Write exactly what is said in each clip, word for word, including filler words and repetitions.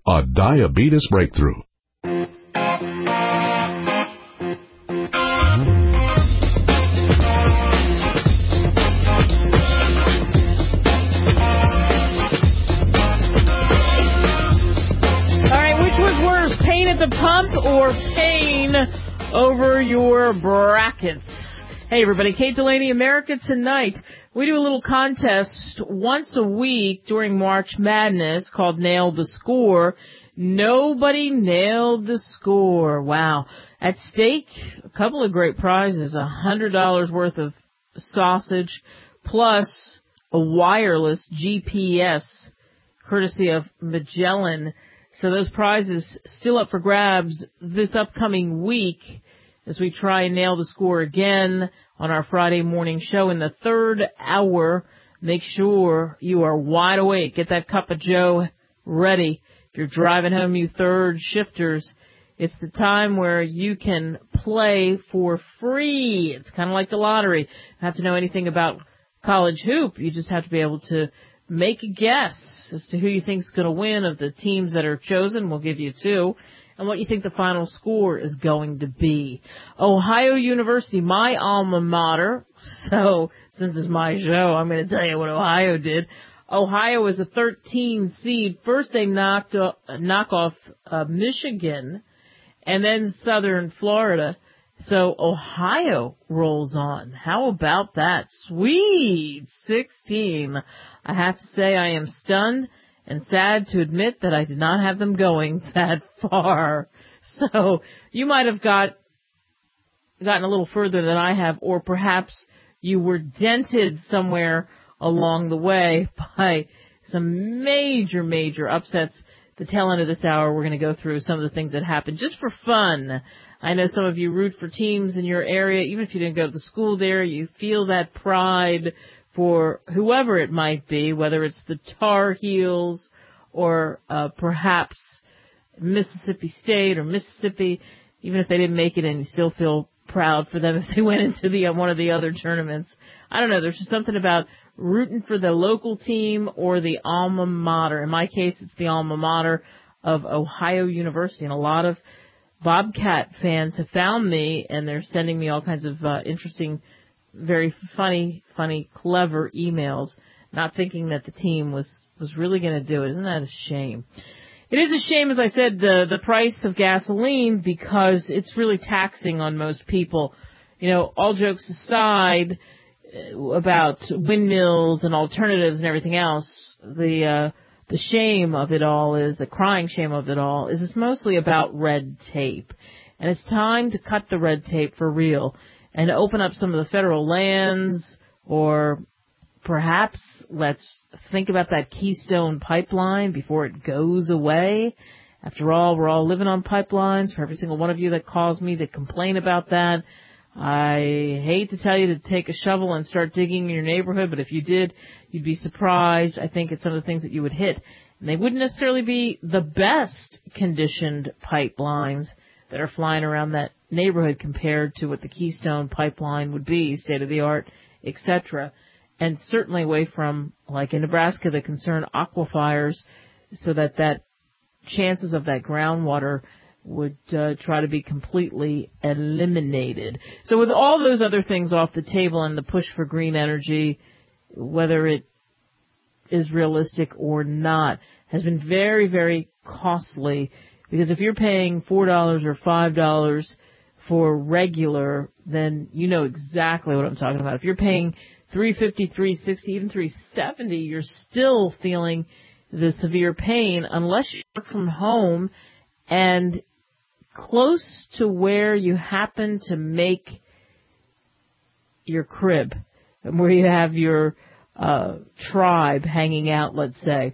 a diabetes breakthrough. The pump or pain over your brackets. Hey everybody, Kate Delaney, America Tonight. We do a little contest once a week during March Madness called Nail the Score. Nobody nailed the score. Wow. At stake, a couple of great prizes, one hundred dollars worth of sausage plus a wireless G P S courtesy of Magellan. So those prizes still up for grabs this upcoming week as we try and nail the score again on our Friday morning show in the third hour. Make sure you are wide awake. Get that cup of joe ready. If you're driving home, you third shifters, it's the time where you can play for free. It's kind of like the lottery. You don't have to know anything about college hoop. You just have to be able to make a guess as to who you think is going to win of the teams that are chosen. We'll give you two. And what you think the final score is going to be. Ohio University, my alma mater. So, since it's my show, I'm going to tell you what Ohio did. Ohio is a thirteen seed. First they knocked uh, knock off uh, Michigan and then Southern Florida. So Ohio rolls on. How about that? Sweet sixteen. I have to say I am stunned and sad to admit that I did not have them going that far. So you might have got gotten a little further than I have, or perhaps you were dented somewhere along the way by some major, major upsets. The tail end of this hour, we're going to go through some of the things that happened just for fun. I know some of you root for teams in your area. Even if you didn't go to the school there, you feel that pride for whoever it might be, whether it's the Tar Heels or uh, perhaps Mississippi State or Mississippi. Even if they didn't make it in, you still feel proud for them if they went into the uh, one of the other tournaments. I don't know. There's just something about rooting for the local team or the alma mater. In my case, it's the alma mater of Ohio University, and a lot of Bobcat fans have found me, and they're sending me all kinds of uh, interesting, very funny, funny, clever emails, not thinking that the team was, was really going to do it. Isn't that a shame? It is a shame, as I said, the, the price of gasoline, because it's really taxing on most people. You know, all jokes aside about windmills and alternatives and everything else, the uh, the shame of it all is, the crying shame of it all, is it's mostly about red tape. And it's time to cut the red tape for real and to open up some of the federal lands, or perhaps let's think about that Keystone pipeline before it goes away. After all, we're all living on pipelines. For every single one of you that calls me to complain about that, I hate to tell you to take a shovel and start digging in your neighborhood, but if you did, you'd be surprised, I think, at some of the things that you would hit. And they wouldn't necessarily be the best conditioned pipelines that are flying around that neighborhood compared to what the Keystone pipeline would be, state of the art, et cetera. And certainly away from, like in Nebraska, the concern aquifers, so that that chances of that groundwater would uh, try to be completely eliminated. So with all those other things off the table and the push for green energy, whether it is realistic or not, has been very, very costly. Because if you're paying four dollars or five dollars for regular, then you know exactly what I'm talking about. If you're paying three fifty, three sixty, even three seventy, you're still feeling the severe pain unless you work from home and close to where you happen to make your crib, where you have your uh, tribe hanging out, let's say.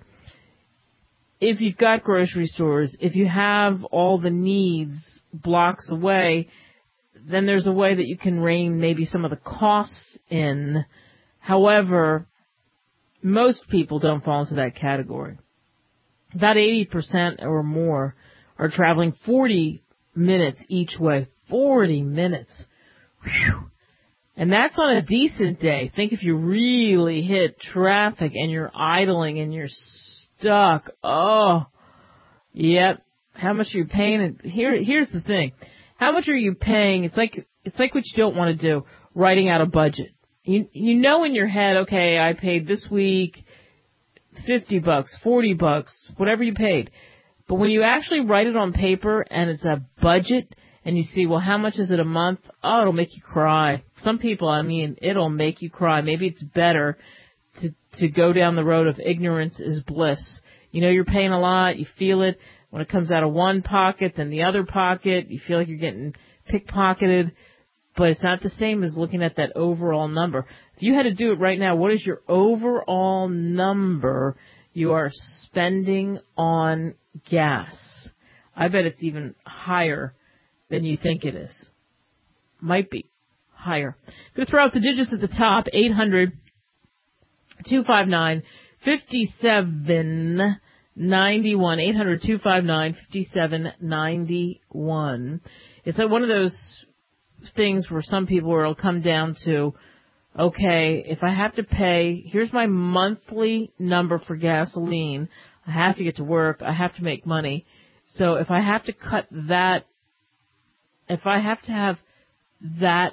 If you've got grocery stores, if you have all the needs blocks away, then there's a way that you can rein maybe some of the costs in. However, most people don't fall into that category. About eighty percent or more are traveling forty minutes each way. forty minutes. Whew. And that's on a decent day. Think if you really hit traffic and you're idling and you're stuck. Oh, Yep. How much are you paying? And here, here's the thing. How much are you paying? It's like, it's like what you don't want to do, writing out a budget. You, you know in your head, okay, I paid this week fifty bucks, forty bucks, whatever you paid. But when you actually write it on paper and it's a budget and you see, well, how much is it a month? Oh, it'll make you cry. Some people, I mean, it'll make you cry. Maybe it's better to, to go down the road of ignorance is bliss. You know you're paying a lot. You feel it when it comes out of one pocket, then the other pocket. You feel like you're getting pickpocketed. But it's not the same as looking at that overall number. If you had to do it right now, what is your overall number you are spending on gas? I bet it's even higher than you think it is. Might be higher. Go throw out the digits at the top, eight hundred, two five nine, five seven nine one, eight hundred, two five nine, five seven nine one. It's like one of those things where some people will come down to, okay, if I have to pay, here's my monthly number for gasoline. I have to get to work. I have to make money. So if I have to cut that, if I have to have that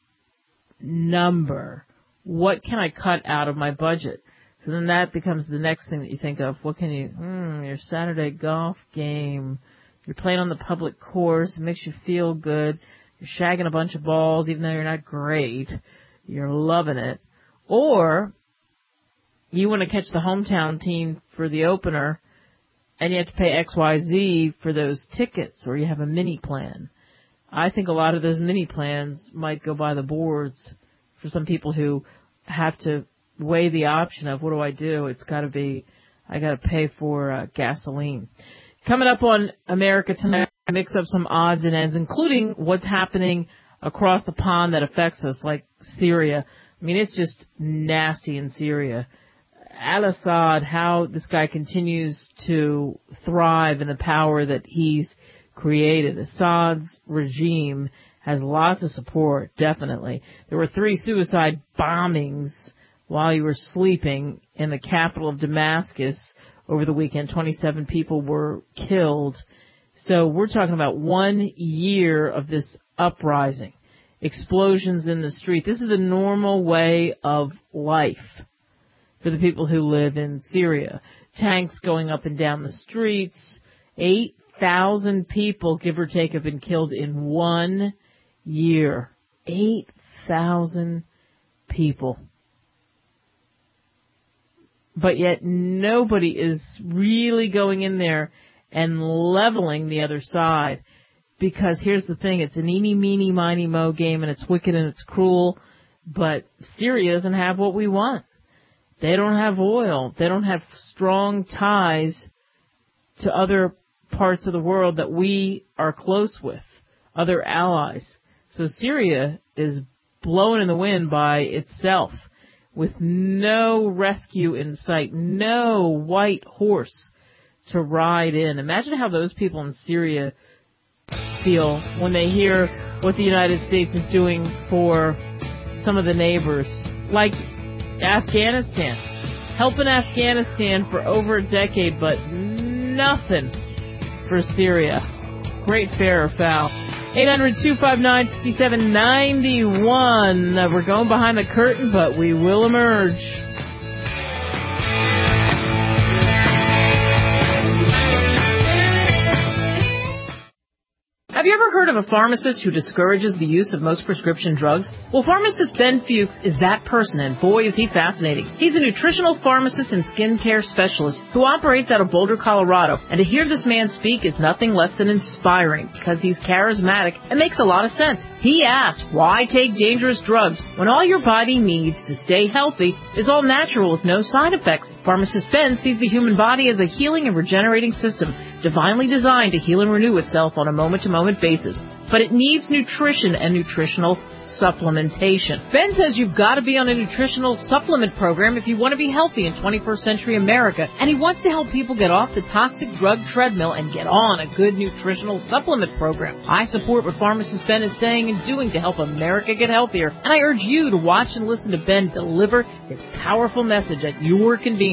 number, what can I cut out of my budget? So then that becomes the next thing that you think of. What can you, hmm, your Saturday golf game. You're playing on the public course. It makes you feel good. You're shagging a bunch of balls, even though you're not great. You're loving it. Or you want to catch the hometown team for the opener, and you have to pay X Y Z for those tickets, or you have a mini plan. I think a lot of those mini plans might go by the boards for some people who have to weigh the option of, what do I do? It's got to be, I got to pay for uh, gasoline. Coming up on America Tonight, I mix up some odds and ends, including what's happening across the pond that affects us, like Syria. I mean, it's just nasty in Syria. Al-Assad, how this guy continues to thrive in the power that he's created. Assad's regime has lots of support, definitely. There were three suicide bombings while you were sleeping in the capital of Damascus over the weekend. twenty-seven people were killed. So we're talking about one year of this uprising. Explosions in the street. This is the normal way of life for the people who live in Syria. Tanks going up and down the streets. eight thousand people, give or take, have been killed in one year. eight thousand people. But yet nobody is really going in there and leveling the other side. Because here's the thing, it's an eeny, meeny, miny, mo game, and it's wicked and it's cruel. But Syria doesn't have what we want. They don't have oil. They don't have strong ties to other parts of the world that we are close with, other allies. So Syria is blown in the wind by itself with no rescue in sight, no white horse to ride in. Imagine how those people in Syria feel when they hear what the United States is doing for some of the neighbors, like Afghanistan. Helping Afghanistan for over a decade, but nothing for Syria. Great fair or foul. eight hundred, two five nine, five seven nine one. Uh, we're going behind the curtain, but we will emerge. Have you ever heard of a pharmacist who discourages the use of most prescription drugs? Well, pharmacist Ben Fuchs is that person, and boy, is he fascinating. He's a nutritional pharmacist and skincare specialist who operates out of Boulder, Colorado. And to hear this man speak is nothing less than inspiring because he's charismatic and makes a lot of sense. He asks, why take dangerous drugs when all your body needs to stay healthy is all natural with no side effects? Pharmacist Ben sees the human body as a healing and regenerating system, divinely designed to heal and renew itself on a moment-to-moment basis. But it needs nutrition and nutritional supplementation. Ben says you've got to be on a nutritional supplement program if you want to be healthy in twenty-first century America, and he wants to help people get off the toxic drug treadmill and get on a good nutritional supplement program. I support what pharmacist Ben is saying and doing to help America get healthier, and I urge you to watch and listen to Ben deliver his powerful message at your convenience.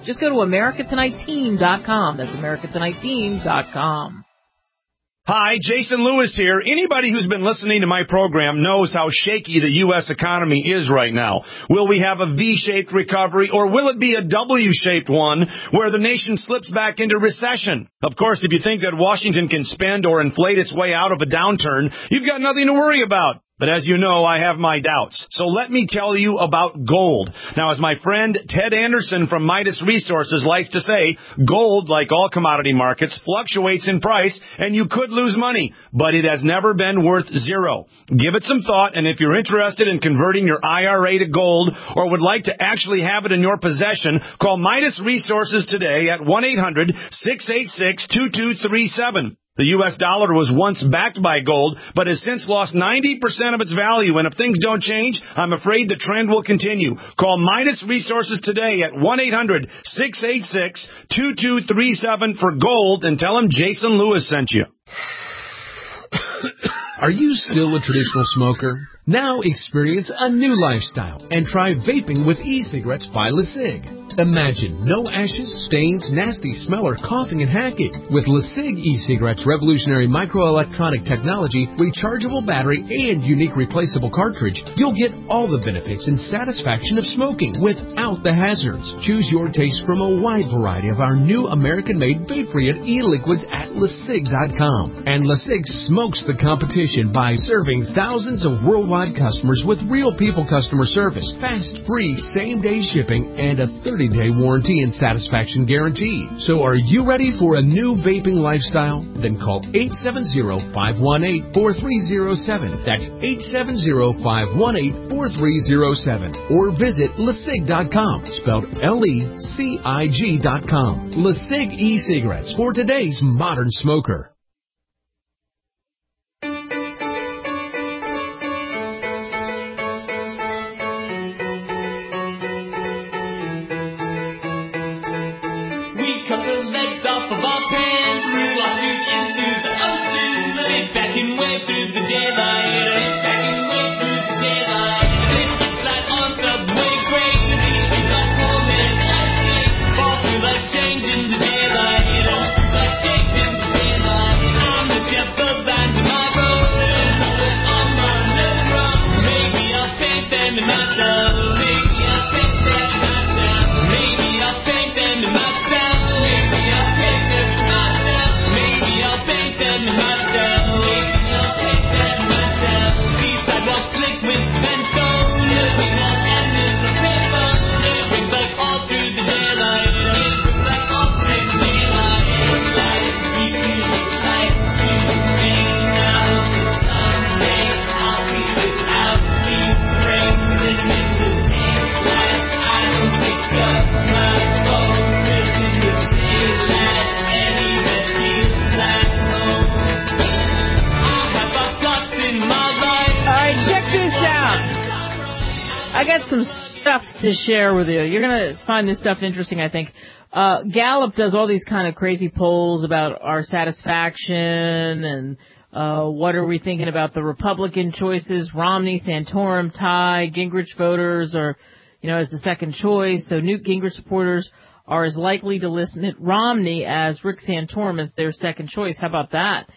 Just go to America Tonight Team dot com. That's America Tonight Team dot com. Hi, Jason Lewis here. Anybody who's been listening to my program knows how shaky the U S economy is right now. Will we have a V-shaped recovery, or will it be a W-shaped one where the nation slips back into recession? Of course, if you think that Washington can spend or inflate its way out of a downturn, you've got nothing to worry about. But as you know, I have my doubts. So let me tell you about gold. Now, as my friend Ted Anderson from Midas Resources likes to say, gold, like all commodity markets, fluctuates in price, and you could lose money, but it has never been worth zero. Give it some thought, and if you're interested in converting your I R A to gold or would like to actually have it in your possession, call Midas Resources today at one eight hundred six eight six two two three seven. The U S dollar was once backed by gold, but has since lost ninety percent of its value. And if things don't change, I'm afraid the trend will continue. Call Midas Resources today at one eight hundred six eight six two two three seven for gold and tell them Jason Lewis sent you. Are you still a traditional smoker? Now experience a new lifestyle and try vaping with e-cigarettes by LeSig. Imagine no ashes, stains, nasty smell, or coughing and hacking. With LeSig e-cigarettes' revolutionary microelectronic technology, rechargeable battery, and unique replaceable cartridge, you'll get all the benefits and satisfaction of smoking without the hazards. Choose your taste from a wide variety of our new American-made vape-free e-liquids at LeSig dot com. And LeSig smokes the competition by serving thousands of worldwide customers with real people customer service, fast, free, same-day shipping, and a thirty-day warranty and satisfaction guarantee. So are you ready for a new vaping lifestyle? Then call eight seven zero, five one eight, four three zero seven. That's eight seven zero, five one eight, four three zero seven. Or visit LeSig dot com, spelled L E C I G dot com. LeSig e-cigarettes for today's modern smoker. To share with you. You're going to find this stuff interesting, I think. Uh, Gallup does all these kind of crazy polls about our satisfaction and uh, what are we thinking about the Republican choices. Romney, Santorum, tie. Gingrich voters are, you know, as the second choice. So Newt Gingrich supporters are as likely to list Mitt Romney as Rick Santorum as their second choice. How about that?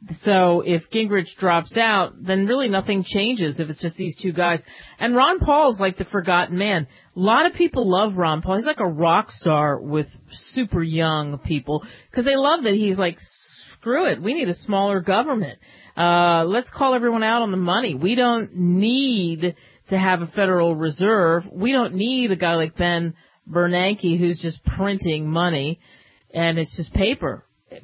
So if Gingrich drops out, then really nothing changes if it's just these two guys. And Ron Paul's like the forgotten man. A lot of people love Ron Paul. He's like a rock star with super young people because they love that he's like, screw it, we need a smaller government. Uh, let's call everyone out on the money. We don't need to have a Federal Reserve. We don't need a guy like Ben Bernanke who's just printing money and it's just paper.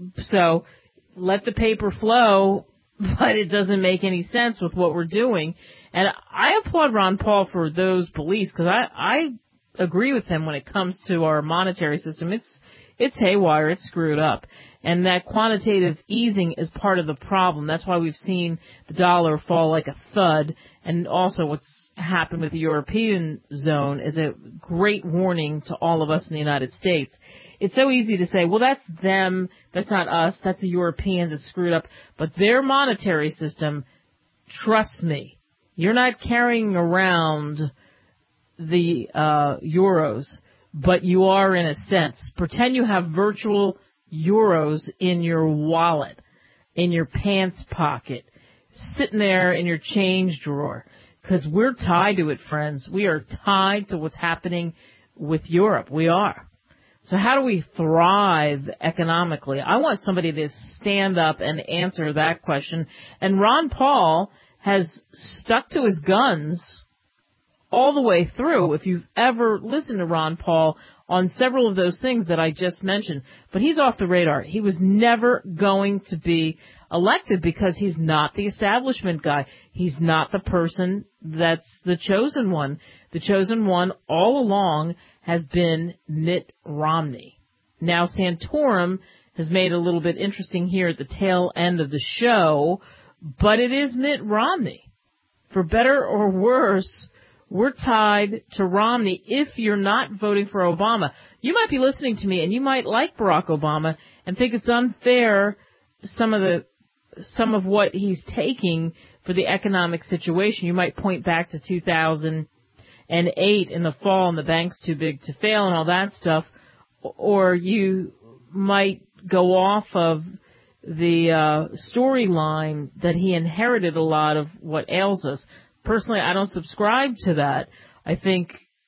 So let the paper flow, but it doesn't make any sense with what we're doing. And I applaud Ron Paul for those beliefs because I, I agree with him when it comes to our monetary system. It's, it's haywire. It's screwed up. And that quantitative easing is part of the problem. That's why we've seen the dollar fall like a thud. And also what's happened with the European zone is a great warning to all of us in the United States. It's so easy to say, well, that's them, that's not us, that's the Europeans that screwed up. But their monetary system, trust me, you're not carrying around the uh euros. but you are in a sense. Pretend you have virtual euros in your wallet, in your pants pocket, sitting there in your change drawer, because we're tied to it, friends. We are tied to what's happening with Europe. We are. So how do we thrive economically? I want somebody to stand up and answer that question. And Ron Paul has stuck to his guns all the way through, if you've ever listened to Ron Paul on several of those things that I just mentioned. But he's off the radar. He was never going to be elected because he's not the establishment guy. He's not the person that's the chosen one. The chosen one all along has been Mitt Romney. Now, Santorum has made it a little bit interesting here at the tail end of the show, but it is Mitt Romney. For better or worse, we're tied to Romney if you're not voting for Obama. You might be listening to me and you might like Barack Obama and think it's unfair some of the some of what he's taking for the economic situation. You might point back to two thousand eight in the fall and the bank's too big to fail and all that stuff, or you might go off of the uh, storyline that he inherited a lot of what ails us. Personally, I don't subscribe to that. I think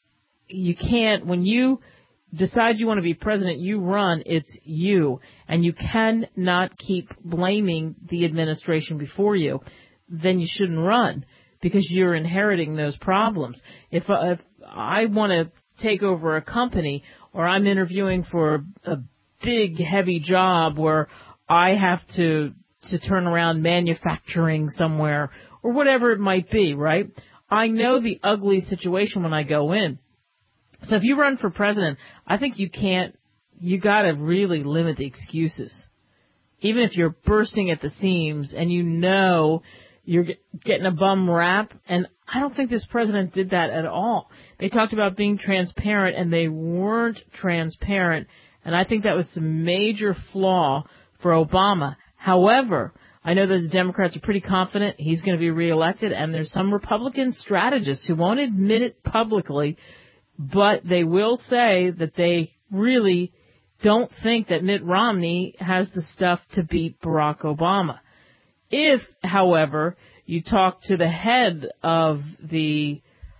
you can't, when you decide you want to be president, you run, it's you. And you cannot keep blaming the administration before you. Then you shouldn't run because you're inheriting those problems. If, uh, if I want to take over a company or I'm interviewing for a big, heavy job where I have to to turn around manufacturing somewhere or whatever it might be, right? I know the ugly situation when I go in. So if you run for president, I think you can't, you got to really limit the excuses. Even if you're bursting at the seams and you know you're getting a bum rap, and I don't think this president did that at all. They talked about being transparent, and they weren't transparent, and I think that was a major flaw for Obama. However, I know that the Democrats are pretty confident he's going to be reelected, and there's some Republican strategists who won't admit it publicly, but they will say that they really don't think that Mitt Romney has the stuff to beat Barack Obama. If, however, you talk to the head of the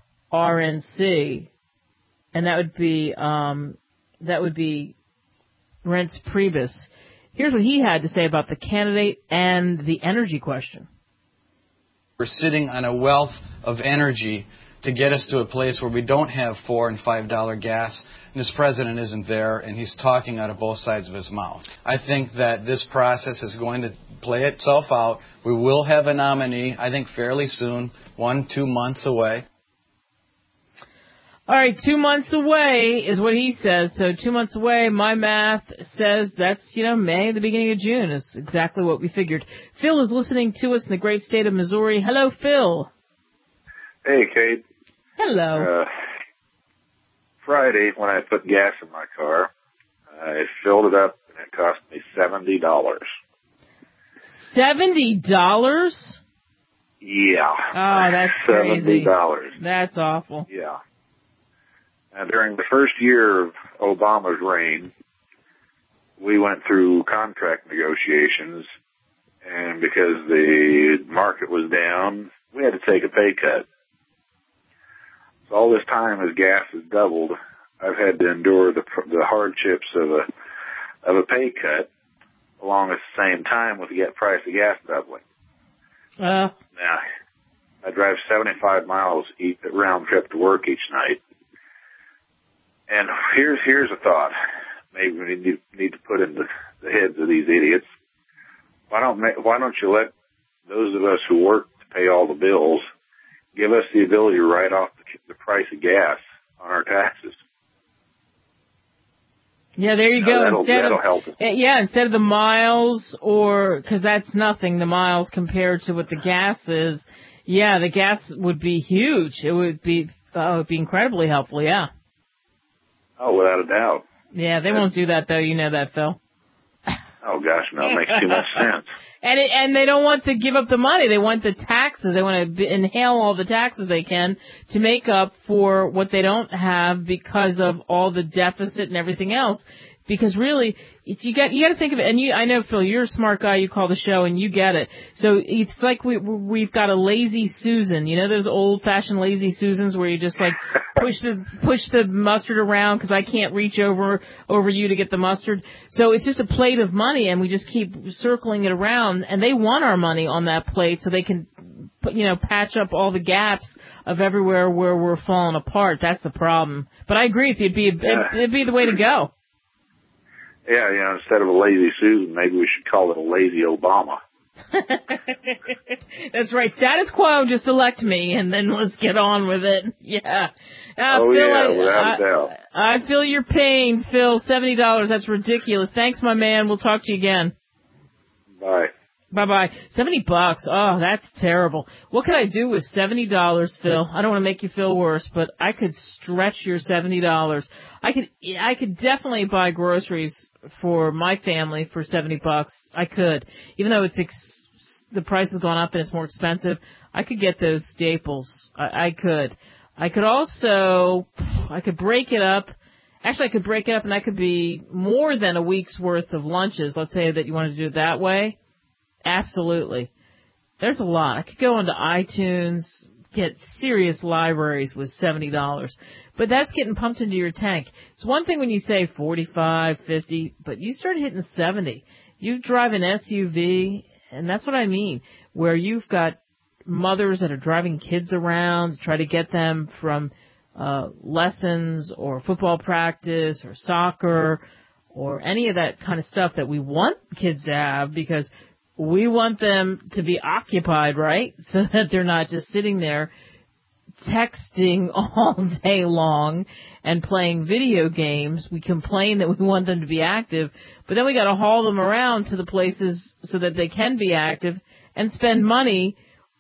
R N C, and that would be um, that would be Reince Priebus. Here's what he had to say about the candidate and the energy question. We're sitting on a wealth of energy to get us to a place where we don't have four and five dollar gas, and this president isn't there, and he's talking out of both sides of his mouth. I think that this process is going to play itself out. We will have a nominee, I think, fairly soon, one, two months away. All right, two months away is what he says. So two months away, my math says that's, you know, May, the beginning of June is exactly what we figured. Phil is listening to us in the great state of Missouri. Hello, Phil. Hey, Kate. Hello. Uh, Friday, when I put gas in my car, I filled it up, and it cost me seventy dollars. seventy dollars? Yeah. Oh, that's crazy. seventy dollars. That's awful. Yeah. And during the first year of Obama's reign, we went through contract negotiations, and because the market was down, we had to take a pay cut. So all this time as gas has doubled, I've had to endure the the hardships of a of a pay cut, along at the same time with the price of gas doubling. Uh. Now, I drive seventy-five miles each round trip to work each night. And here's here's a thought. Maybe we need, need to put in the, the heads of these idiots. Why don't why don't you let those of us who work to pay all the bills give us the ability to write off the, the price of gas on our taxes? Yeah, there you now, go. That'll, instead that'll of help. yeah, instead of the miles, or because that's nothing, the miles compared to what the gas is. Yeah, the gas would be huge. It would be uh, it would be incredibly helpful. Yeah. Oh, without a doubt. Yeah, they won't do that, though. You know that, Phil. Oh, gosh, no, it makes too much sense. And it, and they don't want to give up the money. They want the taxes. They want to inhale all the taxes they can to make up for what they don't have because of all the deficit and everything else. Because really, it's, you got you got to think of it. And you, I know, Phil, you're a smart guy. You call the show and you get it. So it's like we we've got a lazy Susan. You know those old-fashioned lazy Susans where you just like push the push the mustard around because I can't reach over over you to get the mustard. So it's just a plate of money, and we just keep circling it around. And they want our money on that plate so they can, you know, patch up all the gaps of everywhere where we're falling apart. That's the problem. But I agree with you. It'd be it'd, it'd be the way to go. Yeah, you know, instead of a lazy Susan, maybe we should call it a lazy Obama. That's right. Status quo, just elect me, and then let's get on with it. Yeah. Uh, oh, Phil, yeah, I, without I, a doubt. I feel your pain, Phil. seventy dollars, that's ridiculous. Thanks, my man. We'll talk to you again. Bye. Bye-bye. seventy bucks. Oh, that's terrible. What could I do with seventy dollars, Phil? I don't want to make you feel worse, but I could stretch your seventy dollars. I could, I could definitely buy groceries for my family for seventy bucks. I could. Even though it's, ex- the price has gone up and it's more expensive, I could get those staples. I, I could. I could also, I could break it up. Actually, I could break it up and that could be more than a week's worth of lunches. Let's say that you want to do it that way. Absolutely. There's a lot. I could go onto iTunes, get serious libraries with seventy dollars. But that's getting pumped into your tank. It's one thing when you say forty-five, fifty, but you start hitting seventy. You drive an S U V, and that's what I mean, where you've got mothers that are driving kids around to try to get them from uh lessons or football practice or soccer or any of that kind of stuff that we want kids to have because we want them to be occupied, right? So that they're not just sitting there texting all day long and playing video games. We complain that we want them to be active, but then we got to haul them around to the places so that they can be active and spend money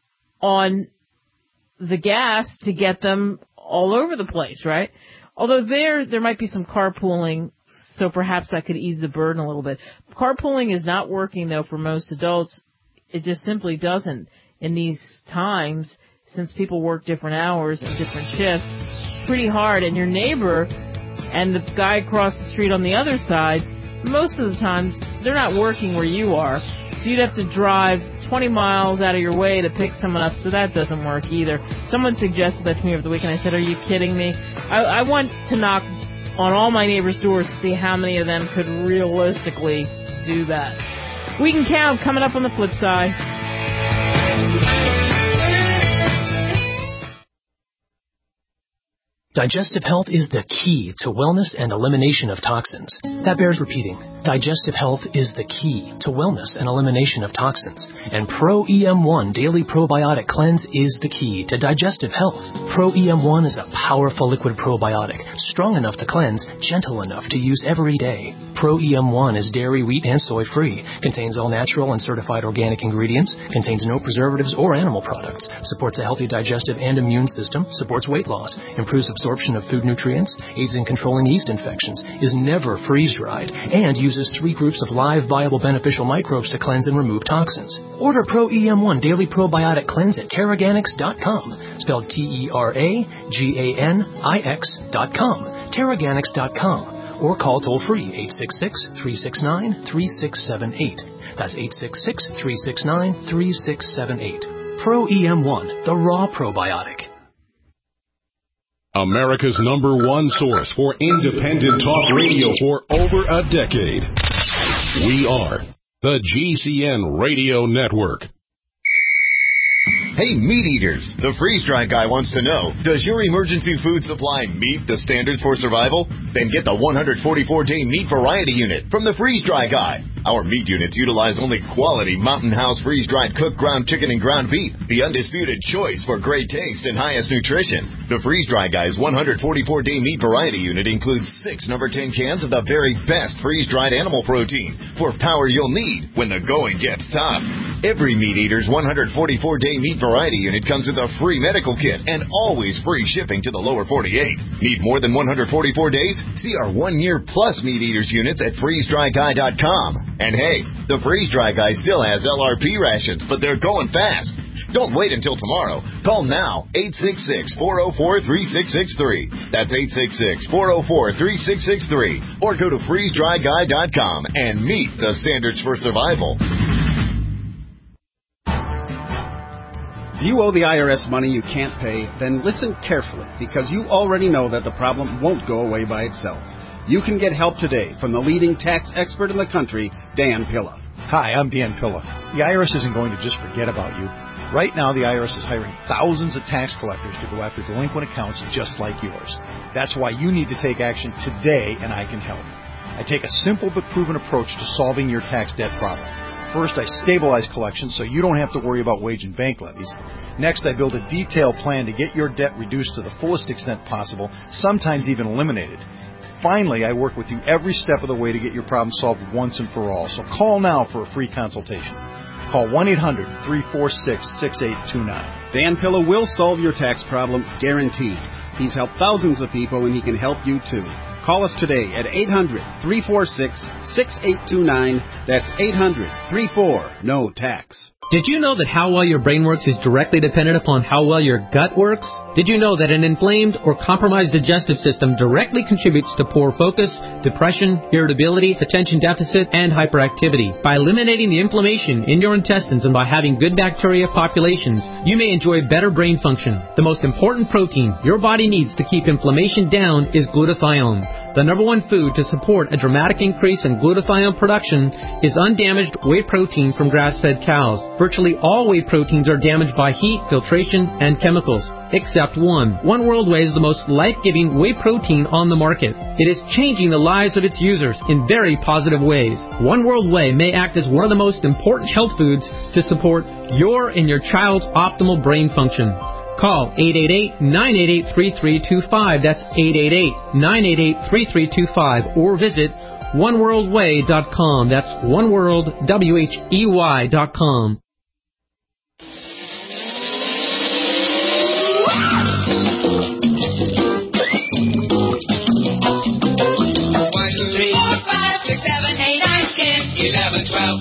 on the gas to get them all over the place, right? Although there, there might be some carpooling, so perhaps that could ease the burden a little bit. Carpooling is not working, though, for most adults. It just simply doesn't in these times, since people work different hours and different shifts. It's pretty hard, and your neighbor and the guy across the street on the other side, most of the times, they're not working where you are, so you'd have to drive twenty miles out of your way to pick someone up, so that doesn't work either. Someone suggested that to me over the weekend. I said, are you kidding me? I, I want to knock on all my neighbors' doors to see how many of them could realistically do that. We can count coming up on the flip side. Digestive health is the key to wellness and elimination of toxins. That bears repeating. Digestive health is the key to wellness and elimination of toxins. And Pro E M one Daily Probiotic Cleanse is the key to digestive health. Pro E M one is a powerful liquid probiotic, strong enough to cleanse, gentle enough to use every day. Pro E M one is dairy, wheat, and soy-free, contains all natural and certified organic ingredients, contains no preservatives or animal products, supports a healthy digestive and immune system, supports weight loss, improves absorption of food nutrients, aids in controlling yeast infections, is never freeze-dried, and uses three groups of live, viable, beneficial microbes to cleanse and remove toxins. Order Pro E M one Daily Probiotic Cleanse at Terraganix dot com, spelled T E R A G A N I X dot com, Terraganix dot com. Or call toll-free eight six six, three six nine, three six seven eight. That's eight six six, three six nine, three six seven eight. Pro E M one, the raw probiotic. America's number one source for independent talk radio for over a decade. We are the G C N Radio Network. Hey, meat eaters, the freeze-dry guy wants to know, does your emergency food supply meet the standards for survival? Then get the one hundred forty-four day meat variety unit from the freeze-dry guy. Our meat units utilize only quality Mountain House freeze-dried cooked ground chicken and ground beef, the undisputed choice for great taste and highest nutrition. The freeze-dry guy's one hundred forty-four day meat variety unit includes six number ten cans of the very best freeze-dried animal protein for power you'll need when the going gets tough. Every meat eater's one hundred forty-four day meat variety unit comes with a free medical kit and always free shipping to the lower forty-eight. Need more than one hundred forty-four days? See our one year plus meat eaters units at freeze dry guy dot com. And hey, the freeze-dry guy still has L R P rations, but they're going fast. Don't wait until tomorrow. Call now, eight six six, four oh four, three six six three. That's eight six six, four oh four, three six six three. Or go to freeze dry guy dot com and meet the standards for survival. If you owe the I R S money you can't pay, then listen carefully, because you already know that the problem won't go away by itself. You can get help today from the leading tax expert in the country, Dan Pilla. Hi, I'm Dan Pilla. The I R S isn't going to just forget about you. Right now, the I R S is hiring thousands of tax collectors to go after delinquent accounts just like yours. That's why you need to take action today, and I can help. I take a simple but proven approach to solving your tax debt problem. First, I stabilize collections so you don't have to worry about wage and bank levies. Next, I build a detailed plan to get your debt reduced to the fullest extent possible, sometimes even eliminated. Finally, I work with you every step of the way to get your problem solved once and for all. So call now for a free consultation. Call one eight hundred, three four six, six eight two nine. Dan Pilla will solve your tax problem, guaranteed. He's helped thousands of people, and he can help you too. Call us today at eight hundred, three four six, six eight two nine. That's eight hundred, three four, N O tax. Did you know that how well your brain works is directly dependent upon how well your gut works? Did you know that an inflamed or compromised digestive system directly contributes to poor focus, depression, irritability, attention deficit, and hyperactivity? By eliminating the inflammation in your intestines and by having good bacteria populations, you may enjoy better brain function. The most important protein your body needs to keep inflammation down is glutathione. The number one food to support a dramatic increase in glutathione production is undamaged whey protein from grass-fed cows. Virtually all whey proteins are damaged by heat, filtration, and chemicals, except one. One World Whey is the most life-giving whey protein on the market. It is changing the lives of its users in very positive ways. One World Whey may act as one of the most important health foods to support your and your child's optimal brain function. Call eight eight eight, nine eight eight, three three two five. That's eight eight eight, nine eight eight, three three two five. Or visit one world way dot com. That's oneworld, W H E Y dot com. One, two, three, four, five, six, seven, eight, nine, ten, eleven, twelve.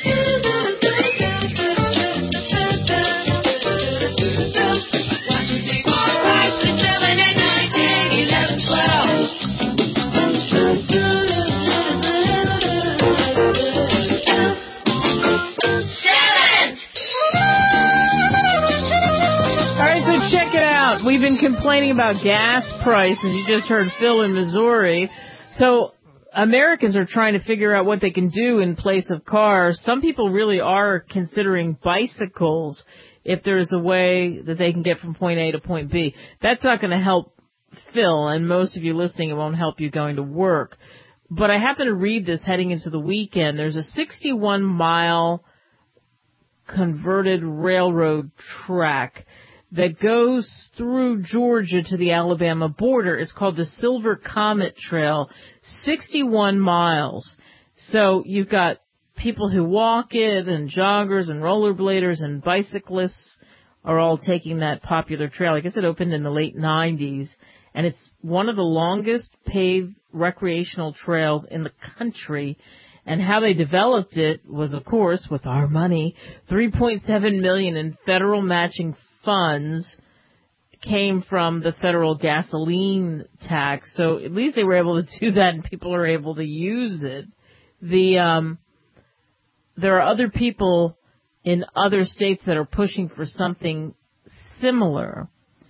We've been complaining about gas prices. You just heard Phil in Missouri. So Americans are trying to figure out what they can do in place of cars. Some people really are considering bicycles if there's a way that they can get from point A to point B. That's not going to help Phil, and most of you listening, it won't help you going to work. But I happen to read this heading into the weekend. There's a sixty-one mile converted railroad track that goes through Georgia to the Alabama border. It's called the Silver Comet Trail, sixty-one miles. So you've got people who walk it, and joggers and rollerbladers and bicyclists are all taking that popular trail. I guess it opened in the late nineties, and it's one of the longest paved recreational trails in the country. And how they developed it was, of course, with our money, three point seven million dollars in federal matching funds came from the federal gasoline tax. So at least they were able to do that, and people are able to use it. The um, there are other people in other states that are pushing for something similar.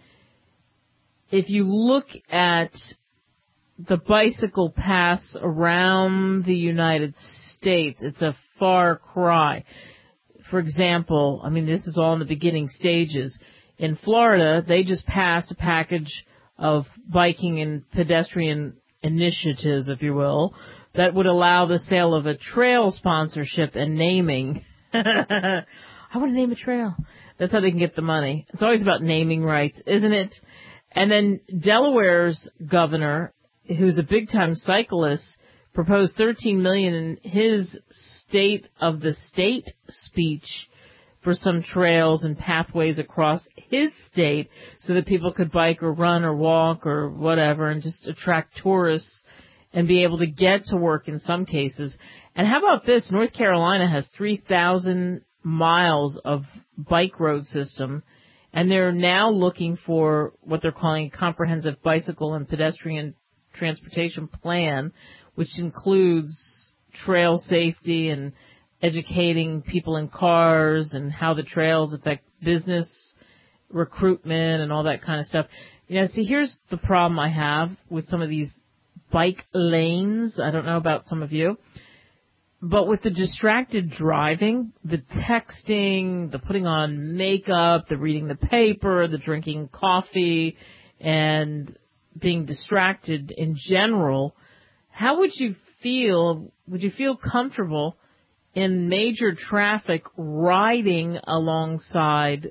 If you look at the bicycle paths around the United States, it's a far cry. For example, I mean, this is all in the beginning stages. In Florida, they just passed a package of biking and pedestrian initiatives, if you will, that would allow the sale of a trail sponsorship and naming. I want to name a trail. That's how they can get the money. It's always about naming rights, isn't it? And then Delaware's governor, who's a big-time cyclist, proposed thirteen million dollars in his State of the State speech for some trails and pathways across his state so that people could bike or run or walk or whatever and just attract tourists and be able to get to work in some cases. And how about this? North Carolina has three thousand miles of bike road system, and they're now looking for what they're calling a comprehensive bicycle and pedestrian transportation plan, which includes trail safety and educating people in cars and how the trails affect business recruitment and all that kind of stuff. You know, see, here's the problem I have with some of these bike lanes. I don't know about some of you, but with the distracted driving, the texting, the putting on makeup, the reading the paper, the drinking coffee, and being distracted in general, how would you feel, would you feel comfortable in major traffic riding alongside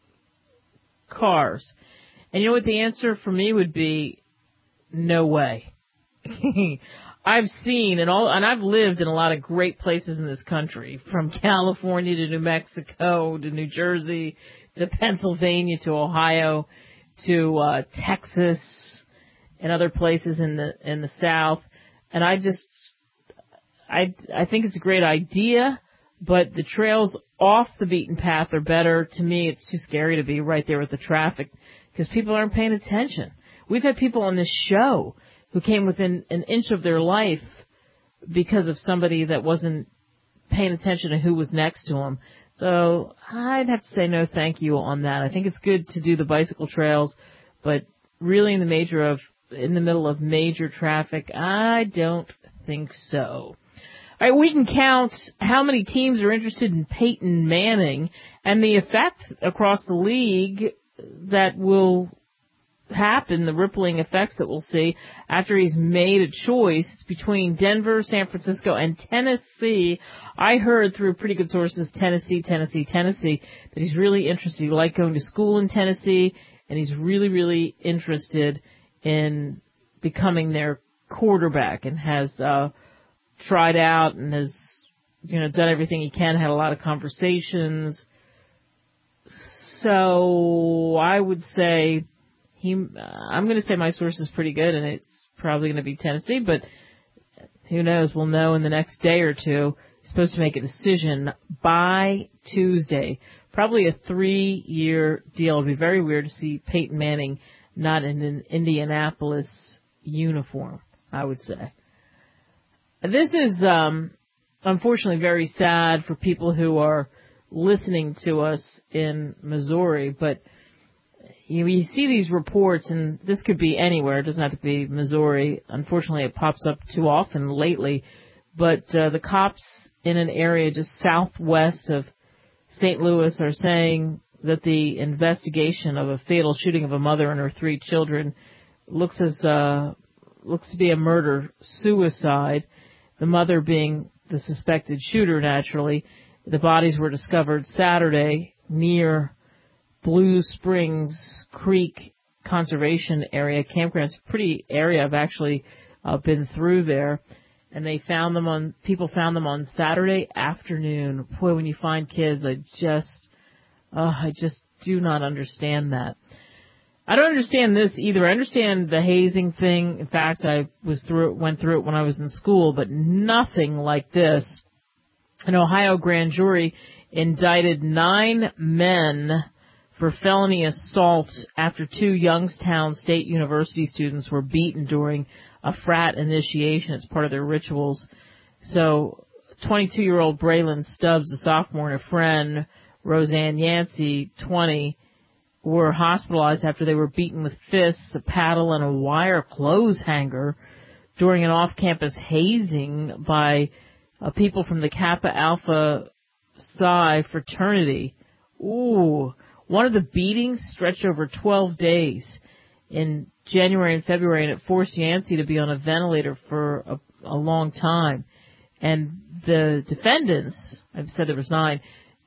cars? And you know what the answer for me would be? No way. I've seen and all, and I've lived in a lot of great places in this country, from California to New Mexico to New Jersey to Pennsylvania to Ohio to uh, Texas and other places in the in the South. And I just, I I think it's a great idea, but the trails off the beaten path are better. To me, it's too scary to be right there with the traffic because people aren't paying attention. We've had people on this show who came within an inch of their life because of somebody that wasn't paying attention to who was next to them. So I'd have to say no thank you on that. I think it's good to do the bicycle trails, but really in the major of in the middle of major traffic, I don't think so. All right, we can count how many teams are interested in Peyton Manning and the effect across the league that will happen, the rippling effects that we'll see after he's made a choice. It's between Denver, San Francisco, and Tennessee. I heard through pretty good sources, Tennessee, Tennessee, Tennessee, that he's really interested. He liked going to school in Tennessee, and he's really, really interested in becoming their quarterback and has uh tried out and has, you know, done everything he can, had a lot of conversations. So I would say he, uh, I'm going to say my source is pretty good, and it's probably going to be Tennessee, but who knows? We'll know in the next day or two. He's supposed to make a decision by Tuesday. Probably a three-year deal. It would be very weird to see Peyton Manning not in an Indianapolis uniform, I would say. This is, um, unfortunately very sad for people who are listening to us in Missouri, but you, you see these reports, and this could be anywhere. It doesn't have to be Missouri. Unfortunately, it pops up too often lately, but uh, the cops in an area just southwest of Saint Louis are saying that the investigation of a fatal shooting of a mother and her three children looks as uh, looks to be a murder-suicide. The mother being the suspected shooter, naturally. The bodies were discovered Saturday near Blue Springs Creek Conservation Area campground. It's a pretty area. I've actually uh, been through there, and they found them on. People found them on Saturday afternoon. Boy, when you find kids, I just, uh, I just do not understand that. I don't understand this either. I understand the hazing thing. In fact, I was through it, went through it when I was in school, but nothing like this. An Ohio grand jury indicted nine men for felony assault after two Youngstown State University students were beaten during a frat initiation. It's part of their rituals. So, twenty-two-year-old Braylon Stubbs, a sophomore, and a friend, Roseanne Yancey, twenty, were hospitalized after they were beaten with fists, a paddle, and a wire clothes hanger during an off-campus hazing by uh, people from the Kappa Alpha Psi fraternity. Ooh. One of the beatings stretched over twelve days in January and February, and it forced Yancey to be on a ventilator for a, a long time. And the defendants, I've said there was nine,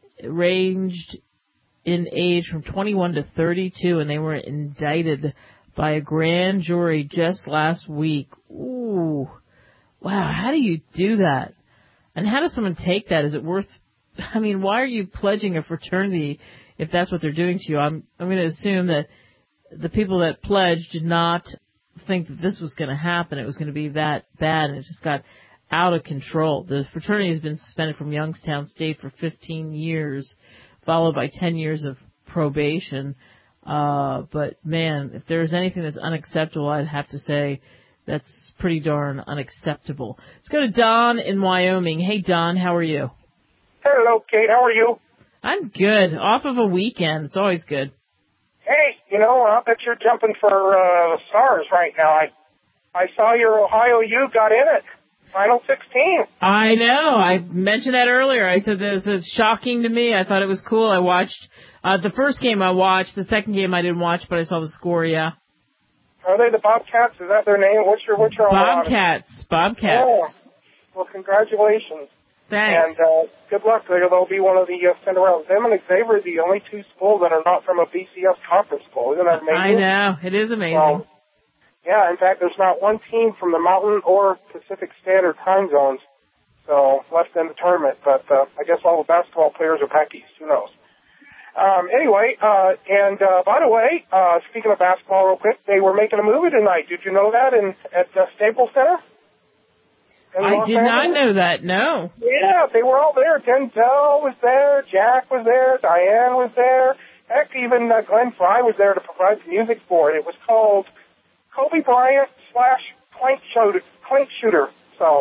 ranged in age from twenty-one to thirty-two, and they were indicted by a grand jury just last week. Ooh. Wow, how do you do that? And how does someone take that? Is it worth, I mean, why are you pledging a fraternity if that's what they're doing to you? I'm, I'm going to assume that the people that pledged did not think that this was going to happen. It was going to be that bad, and it just got out of control. The fraternity has been suspended from Youngstown State for fifteen years, followed by ten years of probation. Uh, but man, if there's anything that's unacceptable, I'd have to say that's pretty darn unacceptable. Let's go to Don in Wyoming. Hey, Don, how are you? Hello, Kate. How are you? I'm good. Off of a weekend. It's always good. Hey, you know, I bet you're jumping for uh, the stars right now. I I saw your Ohio U got in it. Final sixteen. I know. I mentioned that earlier. I said that was shocking to me. I thought it was cool. I watched uh, the first game I watched. The second game I didn't watch, but I saw the score, yeah. Are they the Bobcats? Is that their name? What's your, what's your Bobcats. Bobcats. Oh, well, congratulations. Thanks. And uh, good luck. They'll be one of the uh, Cinderellas. Them and Xavier are the only two schools that are not from a B C S conference school. Isn't that amazing? I know. It is amazing. Um, yeah, in fact, there's not one team from the Mountain or Pacific Standard time zones, so left in the tournament. But uh, I guess all the basketball players are back east. Who knows? Um, anyway, uh, and uh, by the way, uh, speaking of basketball real quick, they were making a movie tonight. Did you know that in at uh, Staples Center? I did not know that, no. Yeah, they were all there. Denzel was there, Jack was there, Diane was there. Heck, even uh, Glenn Fry was there to provide the music for it. It was called Kobe Bryant slash clank shooter. Clank shooter. So.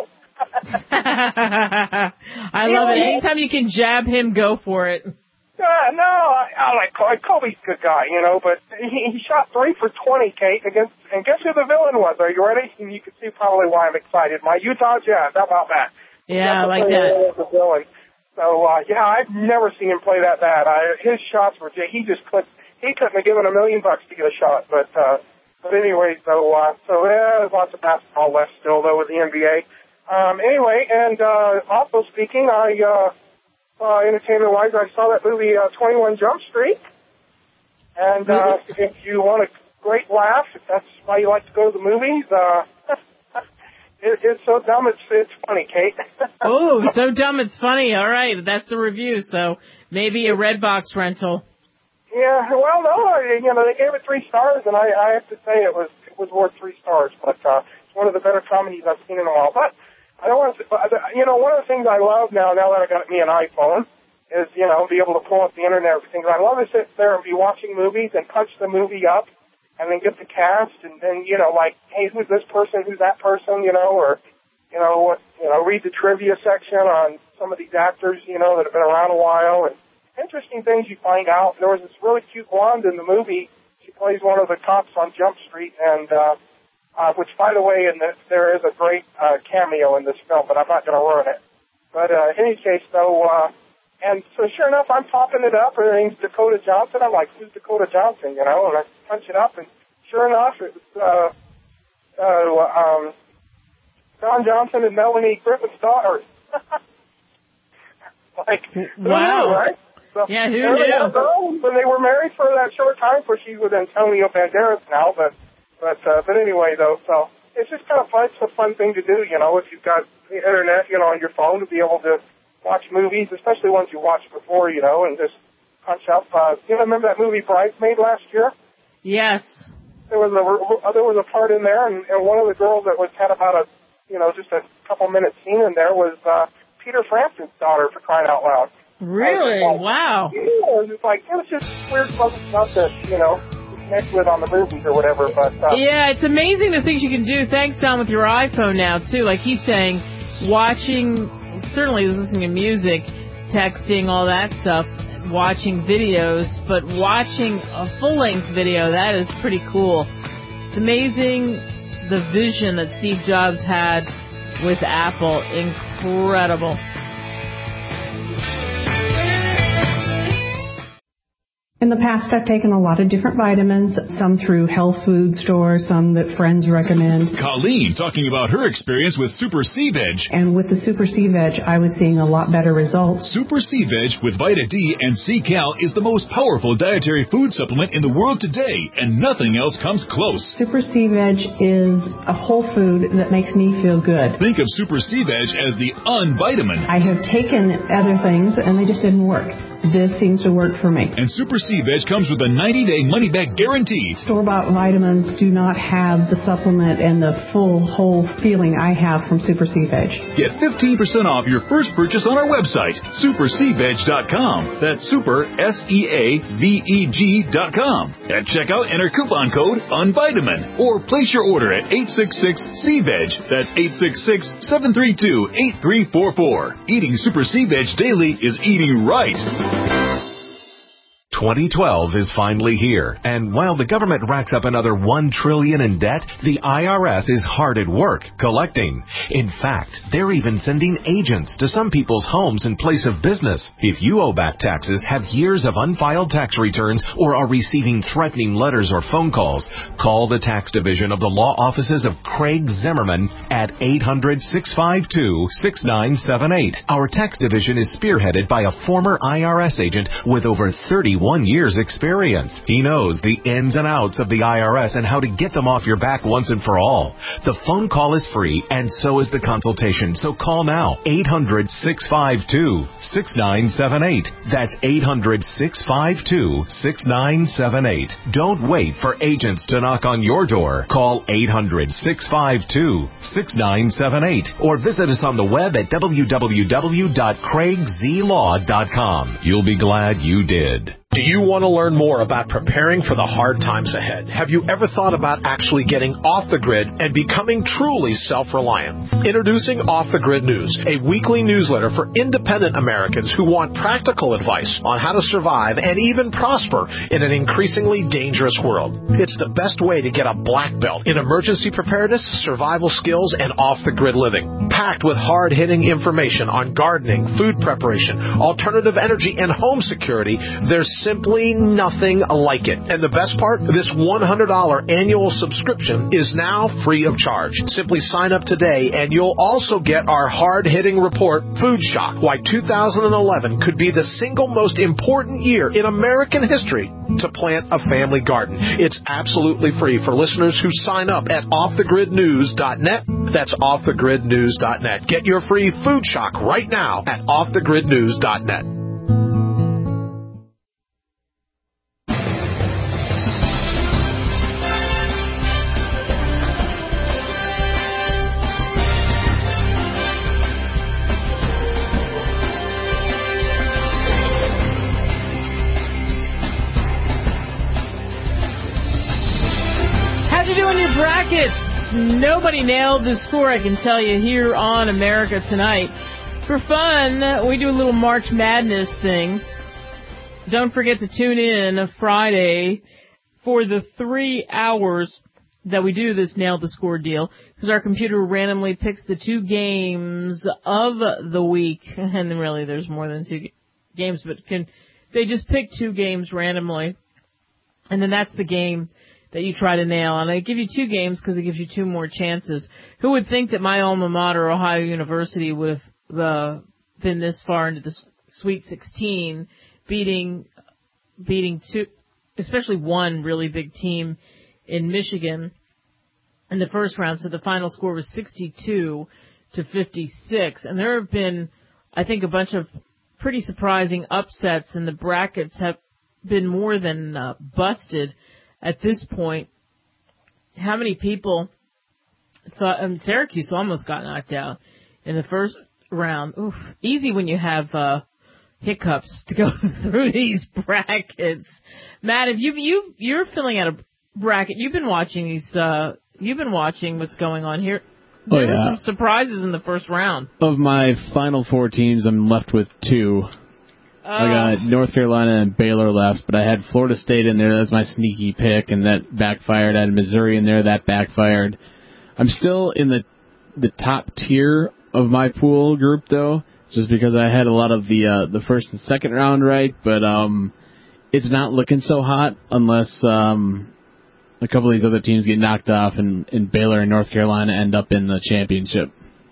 I love it. Anytime you can jab him, go for it. Uh, no, I, I like Kobe's a good guy, you know, but he, he shot three for twenty, Kate, against, and guess who the villain was? Are you ready? And you can see probably why I'm excited. My Utah Jazz. How about that? Yeah, I like that. The villain. So, uh, yeah, I've never seen him play that bad. I, his shots were, he just couldn't, he couldn't have given a million bucks to get a shot, but, uh, but anyway, so, uh, so, yeah, there's lots of basketball left still, though, with the N B A. Um, anyway, and, uh, also speaking, I, uh, Uh, entertainment-wise, I saw that movie, uh, twenty-one Jump Street. And, uh, if you want a great laugh, if that's why you like to go to the movies, uh, it, it's so dumb it's, it's funny, Kate. Oh, so dumb it's funny. All right, that's the review. So maybe a Redbox rental. Yeah, well, no, I, you know, they gave it three stars, and I, I have to say it was, it was worth three stars. But, uh, it's one of the better comedies I've seen in a while. But, I don't want to, you know, one of the things I love now, now that I got me an iPhone, is, you know, be able to pull up the internet and everything. I love to sit there and be watching movies and punch the movie up and then get the cast and then, you know, like, hey, who's this person, who's that person, you know, or, you know, what, you know, read the trivia section on some of these actors, you know, that have been around a while and interesting things you find out. There was this really cute blonde in the movie. She plays one of the cops on Jump Street and, uh, Uh, which, by the way, in this, there is a great uh, cameo in this film, but I'm not going to ruin it. But uh, in any case, though, uh, and so sure enough, I'm popping it up. Her name's Dakota Johnson. I'm like, who's Dakota Johnson, you know? And I punch it up, and sure enough, it's uh, uh, um, Don Johnson and Melanie Griffin's daughter. Like, who wow. knew, right? So, yeah, who knew? When they were married for that short time, for she's with Antonio Banderas now, but. But, uh, but anyway, though, so it's just kind of fun. It's a fun thing to do, you know, if you've got the internet, you know, on your phone to be able to watch movies, especially ones you watched before, you know, and just punch up. Uh, you know, remember that movie Bridesmaid last year? Yes. There was a, uh, there was a part in there, and, and one of the girls that was had about a, you know, just a couple minute scene in there was, uh, Peter Frampton's daughter, for crying out loud. Really? Like, wow. Yeah, it was just like, it was just weird stuff that, you know, connect with on the movies or whatever, but uh, yeah, it's amazing the things you can do. Thanks, Don, with your iPhone now too. Like he's saying, watching, certainly listening to music, texting, all that stuff, watching videos, but watching a full-length video, that is pretty cool. It's amazing the vision that Steve Jobs had with Apple. Incredible. In the past, I've taken a lot of different vitamins, some through health food stores, some that friends recommend. Colleen talking about her experience with Super C-Veg. And with the Super C-Veg, I was seeing a lot better results. Super C-Veg with Vita D and C-Cal is the most powerful dietary food supplement in the world today, and nothing else comes close. Super C-Veg is a whole food that makes me feel good. Think of Super C-Veg as the unvitamin. I have taken other things, and they just didn't work. this seems to work for me. And Super C-Veg comes with a ninety-day money-back guarantee. Store-bought vitamins do not have the supplement and the full, whole feeling I have from Super C-Veg. Get fifteen percent off your first purchase on our website, super c veg dot com. That's super, S E A V E G dot com. At checkout, enter coupon code UNVITAMIN or place your order at eight six six C veg. That's eight six six, seven three two, eight three four four. Eating Super C-Veg daily is eating right. twenty twelve is finally here, and while the government racks up another one trillion dollars in debt, the I R S is hard at work collecting. In fact, they're even sending agents to some people's homes in place of business. If you owe back taxes, have years of unfiled tax returns, or are receiving threatening letters or phone calls, call the tax division of the law offices of Craig Zimmerman at eight hundred, six five two, six nine seven eight. Our tax division is spearheaded by a former I R S agent with over thirty-one years experience. He knows the ins and outs of the I R S and how to get them off your back once and for all. The phone call is free, and so is the consultation. So call now, eight hundred, six five two, six nine seven eight. That's eight hundred, six five two, six nine seven eight. Don't wait for agents to knock on your door. Call eight hundred, six five two, six nine seven eight or visit us on the web at w w w dot craig z law dot com. You'll be glad you did. Do you want to learn more about preparing for the hard times ahead? Have you ever thought about actually getting off the grid and becoming truly self-reliant? Introducing Off the Grid News, a weekly newsletter for independent Americans who want practical advice on how to survive and even prosper in an increasingly dangerous world. It's the best way to get a black belt in emergency preparedness, survival skills, and off-the-grid living. Packed with hard-hitting information on gardening, food preparation, alternative energy, and home security, there's simply nothing like it. And the best part, this one hundred dollars annual subscription is now free of charge. Simply sign up today and you'll also get our hard-hitting report, Food Shock, Why two thousand eleven Could Be the Single Most Important Year in American History to Plant a Family Garden. It's absolutely free for listeners who sign up at off the grid news dot net. That's off the grid news dot net. Get your free Food Shock right now at off the grid news dot net. Brackets. Nobody nailed the score, I can tell you, here on America Tonight. For fun, we do a little March Madness thing. Don't forget to tune in Friday for the three hours that we do this Nail the Score deal, because our computer randomly picks the two games of the week. And really, there's more than two games, but can they just pick two games randomly? And then that's the game that you try to nail. And I give you two games because it gives you two more chances. Who would think that my alma mater, Ohio University, would have uh, been this far into the Sweet sixteen, beating beating two, especially one really big team in Michigan in the first round. So the final score was sixty-two to fifty-six. And there have been, I think, a bunch of pretty surprising upsets, and the brackets have been more than uh, busted. At this point, how many people thought um, Syracuse almost got knocked out in the first round? Oof, easy when you have uh, hiccups to go through these brackets. Matt, if you you you're filling out a bracket, you've been watching these. Uh, you've been watching what's going on here. There oh, yeah. were some surprises in the first round. Of my final four teams, I'm left with two. I got North Carolina and Baylor left, but I had Florida State in there. That's my sneaky pick, and that backfired. I had Missouri in there. That backfired. I'm still in the the top tier of my pool group, though, just because I had a lot of the uh, the first and second round right, but um, it's not looking so hot unless um, a couple of these other teams get knocked off, and, and Baylor and North Carolina end up in the championship.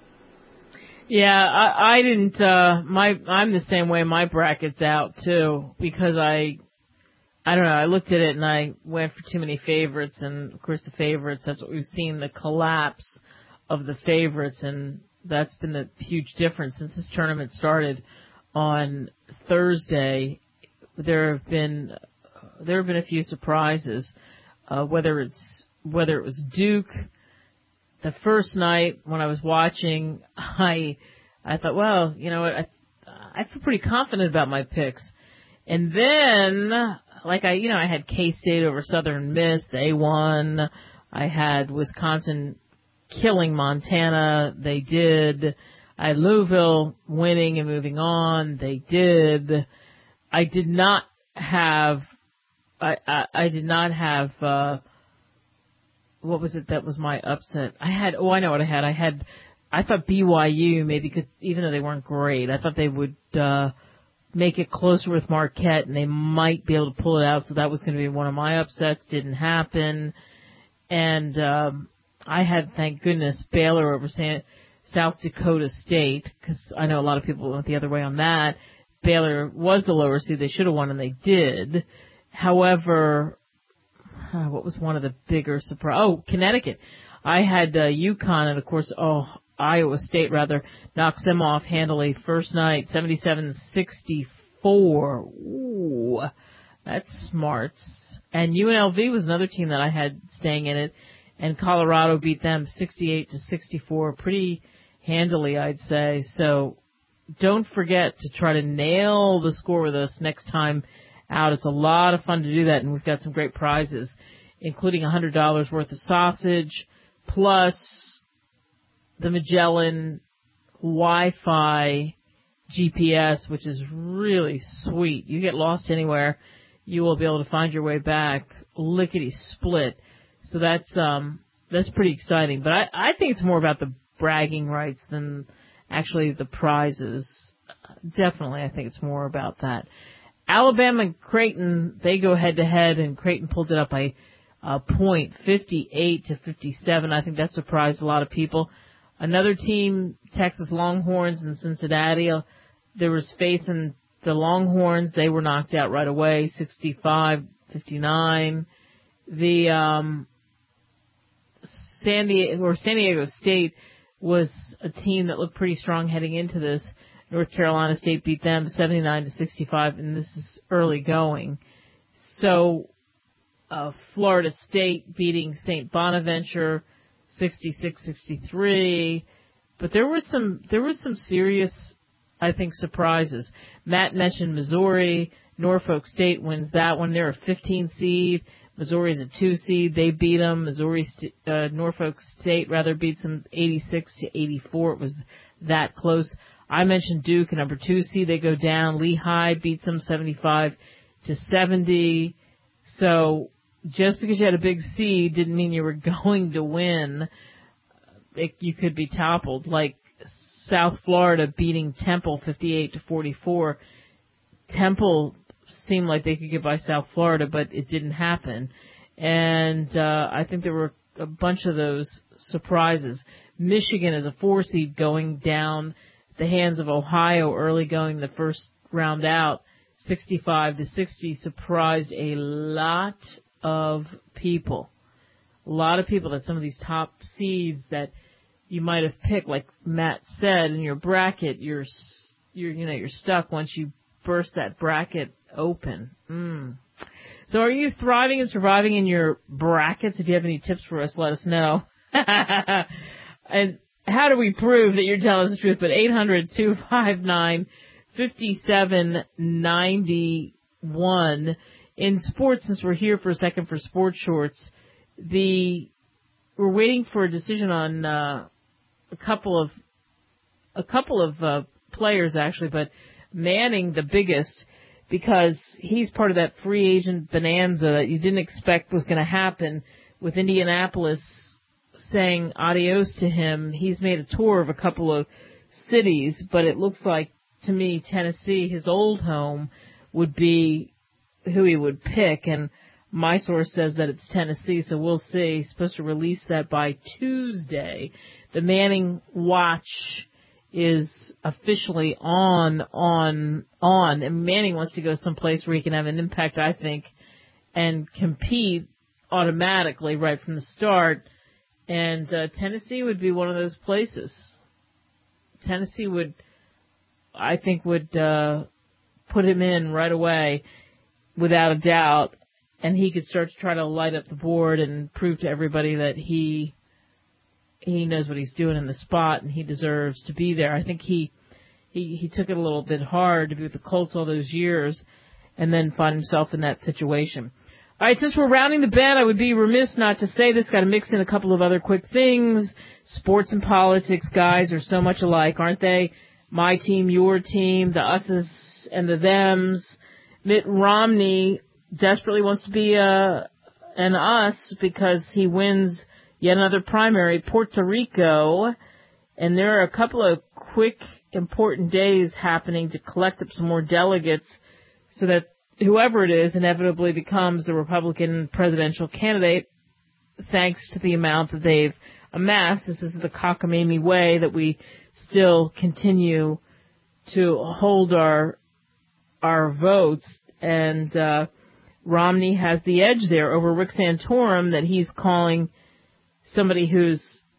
Yeah, I, I didn't, uh, my, I'm the same way. My bracket's out too, because I, I don't know, I looked at it and I went for too many favorites, and of course the favorites, that's what we've seen, the collapse of the favorites, and that's been the huge difference since this tournament started on Thursday, there have been there have been a few surprises. Uh, whether it's whether it was Duke, the first night when I was watching, I I thought, well, you know what, I I feel pretty confident about my picks, and then like I you know I had K-State over Southern Miss, they won. I had Wisconsin killing Montana, they did. I had Louisville winning and moving on, they did. I did not have, I, I, I did not have, uh, what was it that was my upset? I had, oh, I know what I had. I had, I thought B Y U maybe could, even though they weren't great, I thought they would, uh, make it closer with Marquette and they might be able to pull it out. So that was going to be one of my upsets. Didn't happen. And, um, I had, thank goodness, Baylor over San, South Dakota State, because I know a lot of people went the other way on that. Baylor was the lower seed. They should have won, and they did. However, uh, what was one of the bigger surprise? Oh, Connecticut. I had uh, UConn, and of course, oh, Iowa State, rather, knocks them off handily. First night, seventy-seven sixty-four. Ooh, that's smarts. And U N L V was another team that I had staying in it, and Colorado beat them sixty-eight to sixty-four, pretty handily, I'd say. So don't forget to try to nail the score with us next time out. It's a lot of fun to do that, and we've got some great prizes, including one hundred dollars worth of sausage, plus the Magellan Wi-Fi G P S, which is really sweet. You get lost anywhere, you will be able to find your way back lickety-split. So that's um that's pretty exciting. But I, I think it's more about the bragging rights than actually the prizes. Definitely, I think it's more about that. Alabama and Creighton, they go head-to-head, and Creighton pulled it up by a point, fifty-eight to fifty-seven. I think that surprised a lot of people. Another team, Texas Longhorns and Cincinnati, there was faith in the Longhorns. They were knocked out right away, sixty-five fifty-nine. The um, San Diego, or San Diego State was a team that looked pretty strong heading into this. North Carolina State beat them seventy-nine to sixty-five, and this is early going. So, uh, Florida State beating Saint Bonaventure sixty-six sixty-three. But there were some, there were some serious, I think, surprises. Matt mentioned Missouri. Norfolk State wins that one. They're a fifteen seed. Missouri's a two seed. They beat them. Missouri, uh, Norfolk State rather beats them eighty-six to eighty-four. It was that close. I mentioned Duke, a number two seed. They go down. Lehigh beats them seventy-five to seventy. So just because you had a big seed didn't mean you were going to win. It, you could be toppled. Like South Florida beating Temple fifty-eight to forty-four. Temple seemed like they could get by South Florida, but it didn't happen. And uh, I think there were a bunch of those surprises. Michigan is a four seed going down the hands of Ohio early going the first round out, sixty-five to sixty, surprised a lot of people. A lot of people that some of these top seeds that you might have picked, like Matt said, in your bracket, you're, you're, you know, you're stuck once you burst that bracket open. Mm. So are you thriving and surviving in your brackets? If you have any tips for us, let us know. And how do we prove that you're telling us the truth? But eight hundred, two five nine, five seven nine one. In sports, since we're here for a second for Sports Shorts, the we're waiting for a decision on uh, a couple of a couple of uh, players actually, but Manning the biggest, because he's part of that free agent bonanza that you didn't expect was going to happen, with Indianapolis saying adios to him. He's made a tour of a couple of cities, but it looks like to me Tennessee, his old home, would be who he would pick, and my source says that it's Tennessee, so we'll see. He's supposed to release that by Tuesday. The Manning watch is officially on, on, on, and Manning wants to go someplace where he can have an impact, I think, and compete automatically right from the start. And uh, Tennessee would be one of those places. Tennessee would I think would uh, put him in right away, without a doubt, and he could start to try to light up the board and prove to everybody that he he knows what he's doing in the spot and he deserves to be there. I think he he, he took it a little bit hard to be with the Colts all those years and then find himself in that situation. All right, since we're rounding the bend, I would be remiss not to say this. Got to mix in a couple of other quick things. Sports and politics, guys, are so much alike, aren't they? My team, your team, the us's and the them's. Mitt Romney desperately wants to be a, an us because he wins yet another primary, Puerto Rico. And there are a couple of quick, important days happening to collect up some more delegates so that whoever it is inevitably becomes the Republican presidential candidate, thanks to the amount that they've amassed. This is the cockamamie way that we still continue to hold our our votes. And uh, Romney has the edge there over Rick Santorum, that he's calling somebody who's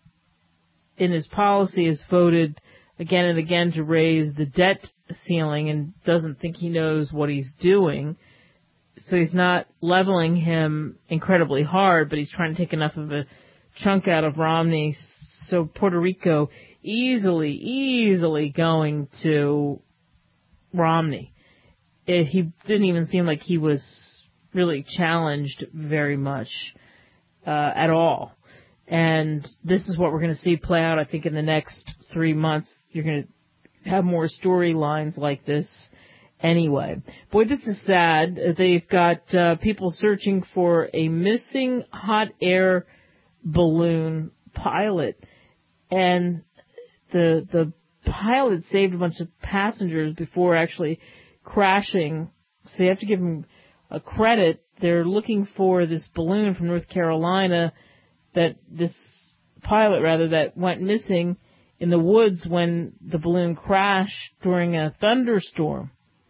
in his policy has voted again and again to raise the debt ceiling and doesn't think he knows what he's doing. So he's not leveling him incredibly hard, but he's trying to take enough of a chunk out of Romney. So Puerto Rico easily, easily going to Romney. It, he didn't even seem like he was really challenged very much uh, at all. And this is what we're going to see play out, I think, in the next three months. You're going to have more storylines like this anyway. Boy, this is sad. They've got uh, people searching for a missing hot air balloon pilot. And the the pilot saved a bunch of passengers before actually crashing. So you have to give them a credit. They're looking for this balloon from North Carolina, that this pilot, rather, that went missing in the woods when the balloon crashed during a thunderstorm.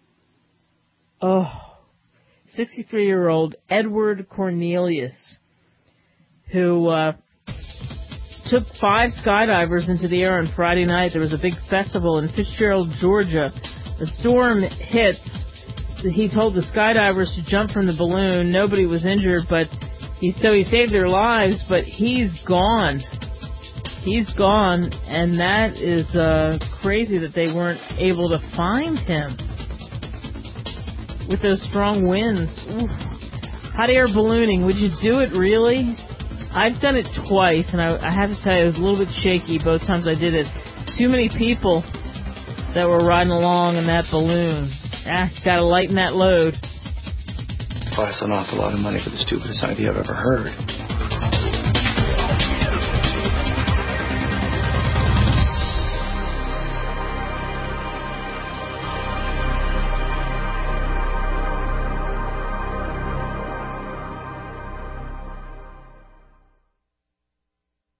Oh, sixty-three-year-old Edward Cornelius, who uh, took five skydivers into the air on Friday night. There was a big festival in Fitzgerald, Georgia. The storm hits. He told the skydivers to jump from the balloon. Nobody was injured, but he so he saved their lives. But he's gone. He's gone, and that is uh, crazy that they weren't able to find him with those strong winds. Oof. Hot air ballooning, would you do it really? I've done it twice, and I, I have to tell you, it was a little bit shaky both times I did it. Too many people that were riding along in that balloon. Ah, gotta lighten that load. Costs an awful lot of money for the stupidest idea I've ever heard.